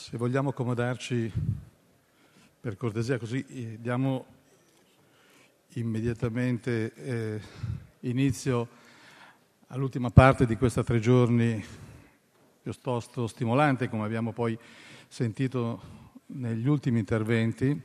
Se vogliamo accomodarci, per cortesia, così diamo immediatamente inizio all'ultima parte di questa 3 giorni piuttosto stimolante, come abbiamo poi sentito negli ultimi interventi.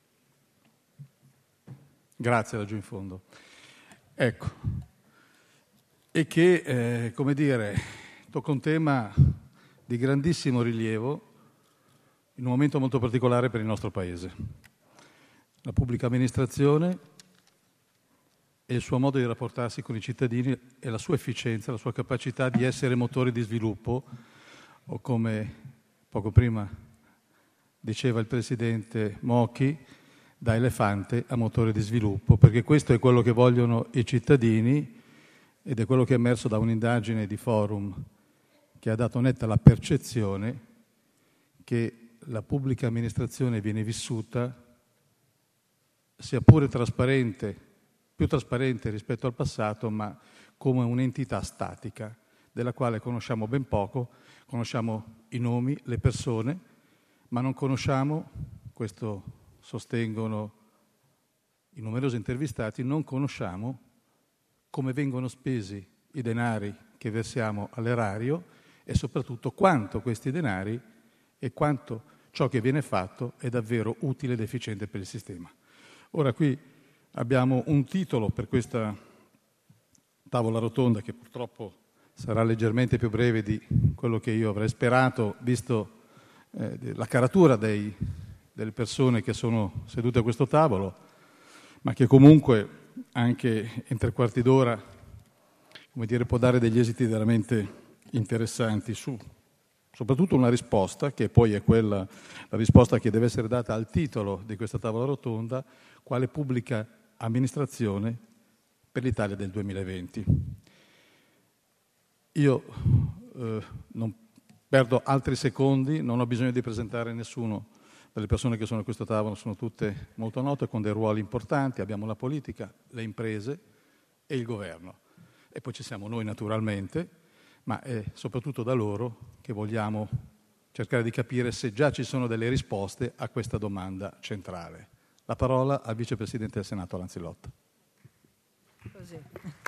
Grazie, laggiù in fondo. Ecco, e che, come dire, tocca un tema di grandissimo rilievo in un momento molto particolare per il nostro Paese. La pubblica amministrazione e il suo modo di rapportarsi con i cittadini e la sua efficienza, la sua capacità di essere motore di sviluppo, o come poco prima diceva il Presidente Mocchi, da elefante a motore di sviluppo, perché questo è quello che vogliono i cittadini ed è quello che è emerso da un'indagine di Forum che ha dato netta la percezione che la pubblica amministrazione viene vissuta, sia pure trasparente, più trasparente rispetto al passato, ma come un'entità statica, della quale conosciamo ben poco, conosciamo i nomi, le persone, ma non conosciamo, questo sostengono i numerosi intervistati, non conosciamo come vengono spesi i denari che versiamo all'erario e soprattutto quanto questi denari e quanto ciò che viene fatto è davvero utile ed efficiente per il sistema. Ora qui abbiamo un titolo per questa tavola rotonda che purtroppo sarà leggermente più breve di quello che io avrei sperato, visto la caratura delle persone che sono sedute a questo tavolo, ma che comunque anche in 3 quarti d'ora, come dire, può dare degli esiti veramente interessanti su soprattutto una risposta, che poi è quella, la risposta che deve essere data al titolo di questa tavola rotonda, quale pubblica amministrazione per l'Italia del 2020. Io non perdo altri secondi, non ho bisogno di presentare nessuno delle persone che sono a questo tavolo, sono tutte molto note, con dei ruoli importanti, abbiamo la politica, le imprese e il governo. E poi ci siamo noi naturalmente, ma è soprattutto da loro che vogliamo cercare di capire se già ci sono delle risposte a questa domanda centrale. La parola al Vicepresidente del Senato Lanzillotta. Così.